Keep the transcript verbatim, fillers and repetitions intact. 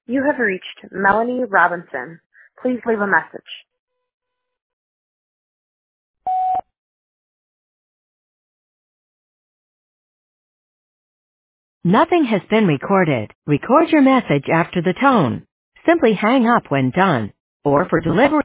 You have reached Melanie Robinson. Please leave a message. Nothing has been recorded. Record your message after the tone. Simply hang up when done. Or for delivery